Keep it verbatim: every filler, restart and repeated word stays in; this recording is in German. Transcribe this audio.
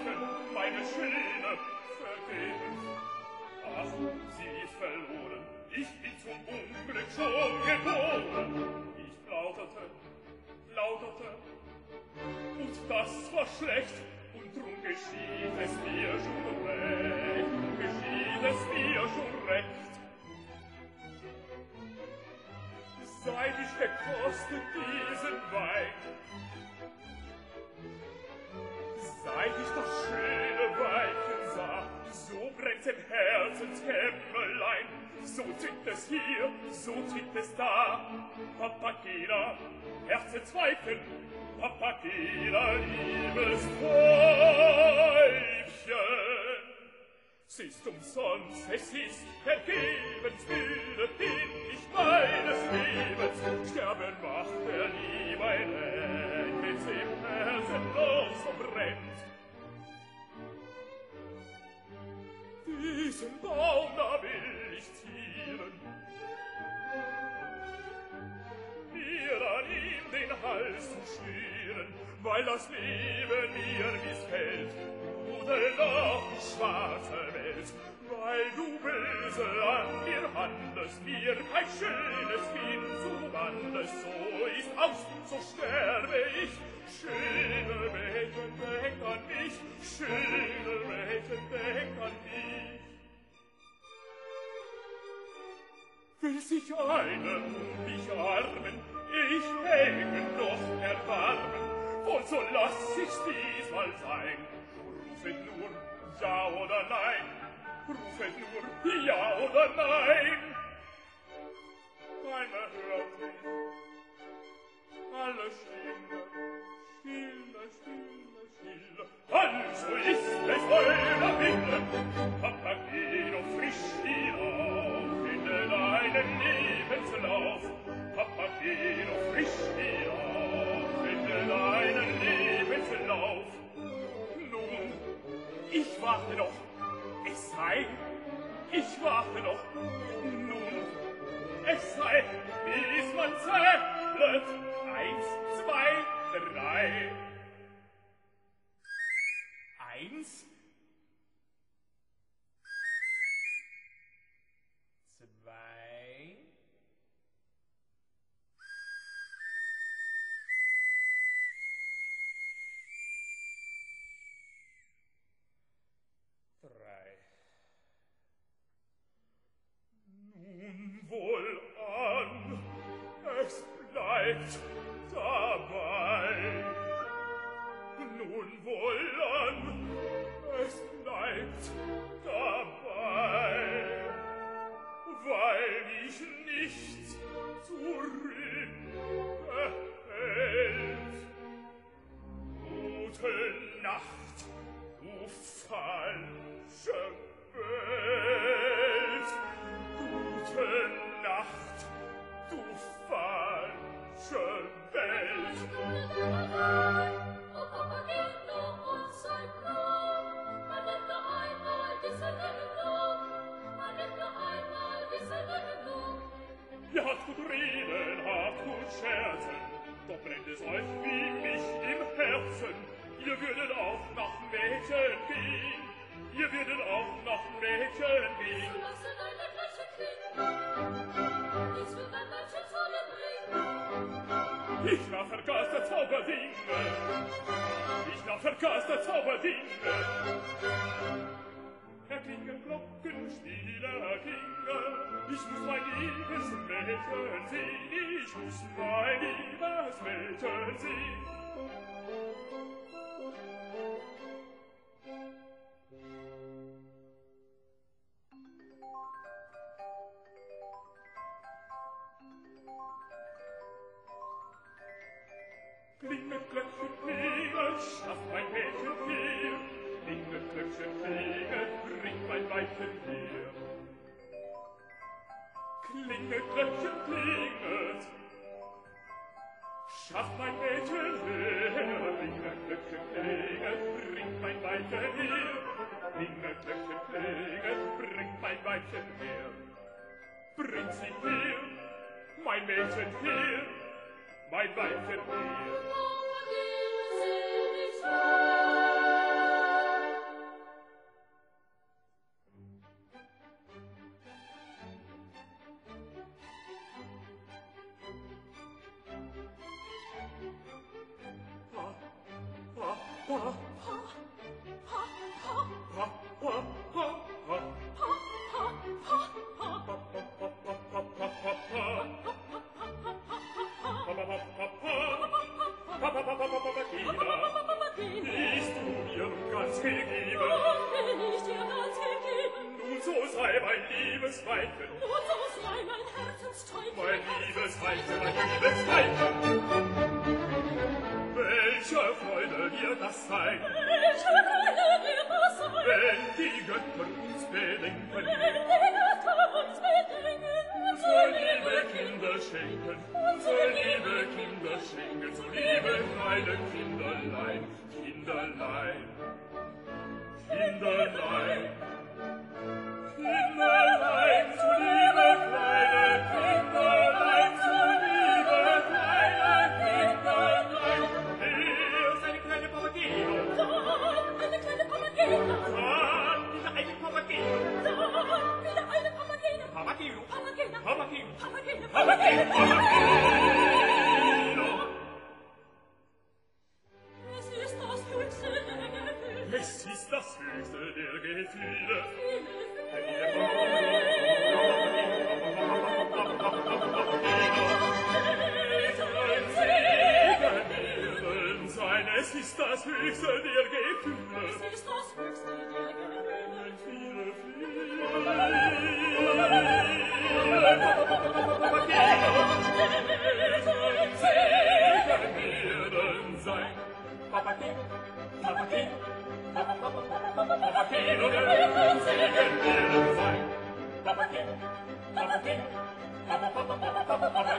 suchen, meine Schöne, vergebens. Ach, sie ist verloren, ich bin zum Unglück schon geboren. Ich plauderte, plauderte, und das war schlecht, und drum geschieht es mir schon recht, drum geschieht es mir schon recht. Seit ich gekostet diesen Wein, seit ich das schöne Weibchen sah, so brennt im Herzenskämmerlein, so zieht es hier, so zieht es da. Papagena, Herzensweibchen, Papagena, liebes Weibchen. Es ist umsonst, es ist vergebens, müde bin ich meines Lebens. Sterben macht er nie, mein Engels im Herzen noch so brennt. Diesen Baum da will ich zieren, mir an ihm den Hals zu schmieren, weil das Leben mir missfällt. Rudel doch, du schwarze Welt, weil du böse an mir handelst, mir kein schönes Kind zuwandest. So ist aus, so sterbe ich. Schöne Mädchen, denk an mich, schöne Mädchen, denk an mich. Will sich einer um mich armen, ich hänge noch erbarmen, wohl so lass ich's diesmal sein. Rufet nur ja oder nein, rufet nur ja oder nein. Keiner hört mich, alle stille, stille, stille, stille. Also ist es euer Wille, Papageno, frisch hinauf in deinen Lebenslauf. Papageno, frisch hinauf in deinen Lebenslauf. Nun, ich warte noch, es sei, ich warte noch, nun, es sei, bis man zählt, eins, zwei, drei. Eins, zwei, drei. Nun wohlan, es bleibt dabei. Nun wohlan, es bleibt dabei, weil mich nichts zurückhält. Gute Nacht, du falsche Welt. Gute Nacht, du falsche Welt. Ihr habt gut reden, habt gut scherzen, doch brennt es euch wie mich im Herzen. Ihr würdet auch nach Mädchen gehen, ihr würdet auch nach Mädchen gehen. So lasse deine Flasche klingen, dies wird ein Mädchen Zolle bringen. Ich nach vergaß der Zauberdinge, ich nach vergaß der Zauberdinge. Erklingen Glockenspieler, erklingen, ich muss mein liebes Mädchen sehen, ich muss mein liebes Mädchen sehen. Klinget, Glöckchen, klingelt, schafft mein Mädchen hier. Klinget, Glöckchen, klingelt, bringt mein Weibchen her. Klinget, Glöckchen, klingelt, schafft mein Mädchen her. Klinget, Glöckchen, klingelt, bringt mein Weibchen her. Klinget, Glöckchen, klingelt, bringt mein Weibchen her. Bringt sie her, mein Mädchen her, mein Weibchen her. Bist du mir ganz gegeben? Bin ich dir ganz gegeben? Nun so sei mein Liebesweite, Nun so sei mein Herzenstreich, mein Liebesweite, mein Liebesweite. Welche Freude wird das sein, welche Freude wird das sein, wenn die Götter uns bedenken, wenn die Götter uns bedenken, unsere liebe Kinder schenken, unsere liebe Kinder schenken, so liebe kleine Kinderlein, Kinderlein, Kinderlein, Kinderlein, so liebe kleine Kinderlein, so liebe kleine Kinderlein. Hier ist eine kleine Papageno, da eine kleine Papageno, da wieder eine Papageno, da wieder eine Papageno, Papageno, Papageno, Papageno, Papageno, Papageno, Papageno. Es ist das höchste der Gefühle, Es ist das höchste der Gefühle. Es ist das höchste der Gefühle. es ist das höchste der Gefühle. Viele, viele. Segen werden sein. Papageno, Papageno, Papageno werden Segen werden sein. Papageno, Papageno, Papageno,